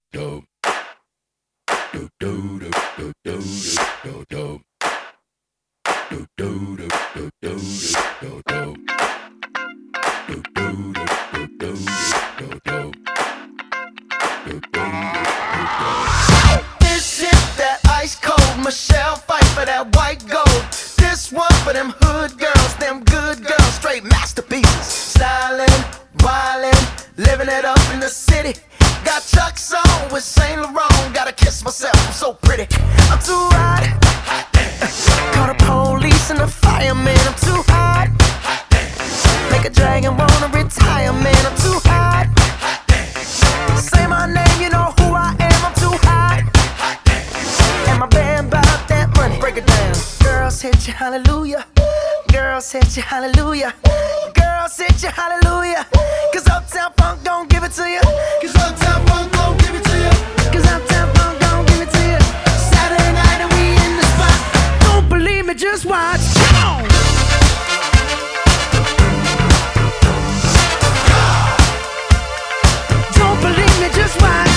do do do do do do do do do do do do do do do do This is that ice cold Michelle fight for that white gold. This one for them hood girls, them good girls, straight masterpieces. Stylin', wildin', living it up in the city. Got Chuck's on with Saint Laurent. Gotta kiss myself, I'm so pretty. I'm too hot. Call the police and the fireman. I'm too hot. Make a dragon wanna retire, man. I'm too hot. Say my name, you know who I am. I'm too hot. And my band bout that money. Break it down. Girls hit you, hallelujah. Girls hit you, hallelujah. Girls hit you, hallelujah. Cause Uptown Funk don't give it to you. Cause Uptown Funk don't give it to you. Cause Uptown Funk don't give it to you. Saturday night and we in the spot. Don't believe me, just watch. Come on. Don't believe me, just watch.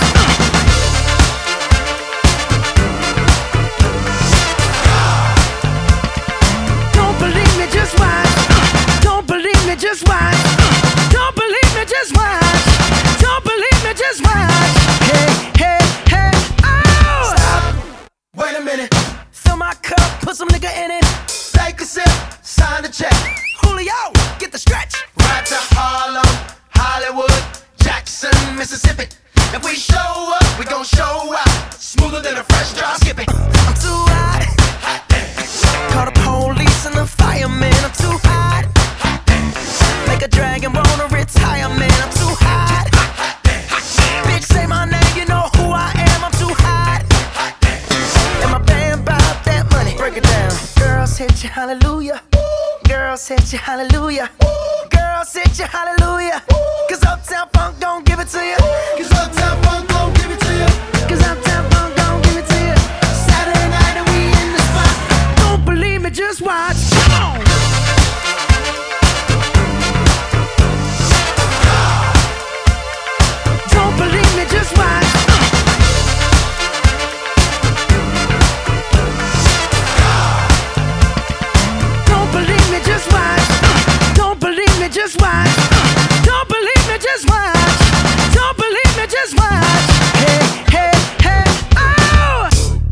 Don't believe me, just watch. Don't believe me, just watch. Don't believe me, just watch. Don't believe me, just watch. Hey, hey, hey, oh! Stop. Wait a minute. Fill my cup, put some nigga in it. Take a sip, sign the check. Julio, get the stretch. Right to Harlem, Hollywood, Jackson, Mississippi. If we show up, we gon' show out. Smoother than a fresh drop. Skip it. I'm too hot. Call the police and the fireman. I'm too hot. Make a dragon wanna retire, man. I'm too hot. Bitch, say my name, you know who I am. I'm too hot. And my band bout that money. Break it down. Girls hit you, hallelujah. Girls hit you, hallelujah. Girls hit you, hallelujah. Cause Uptown Funk don't give it to you. Cause Uptown Funk don't give it to you. Cause Uptown Funk don't give it to you. Saturday night and we in the spot. Don't believe me, just watch. Come on. Don't believe me, just watch. Don't believe me, just watch. Don't believe me, just watch. Don't believe me, just watch. Don't believe me, just watch. Hey, hey, hey, oh!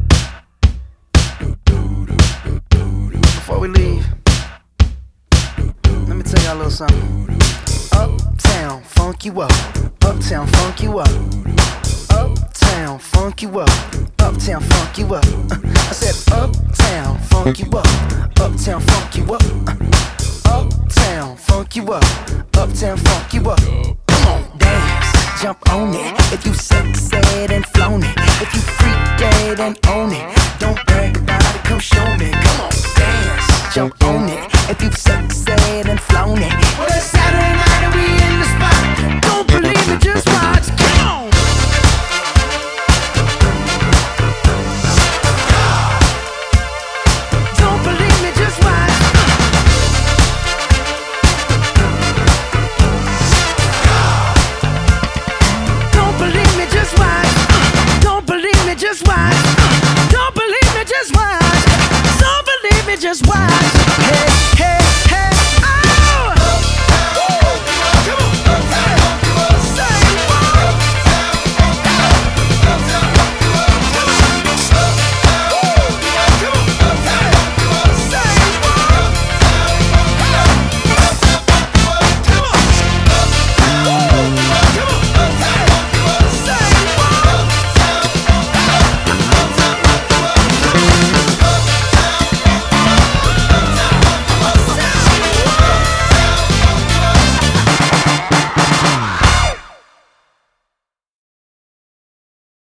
Before we leave, let me tell y'all a little something. Uptown, funk you up. Uptown, funk you up. Uptown, funk you up. Uptown, funk you up. I said uptown, funk you up. Uptown, funk you up. Uptown, funk you up. Uptown, funk you up. Come on, dance, jump on it. If you sexed and flown it. If you freaked dead and own it. Don't brag about it, come show me. Come on, dance, jump on it. If you sexed and flown it.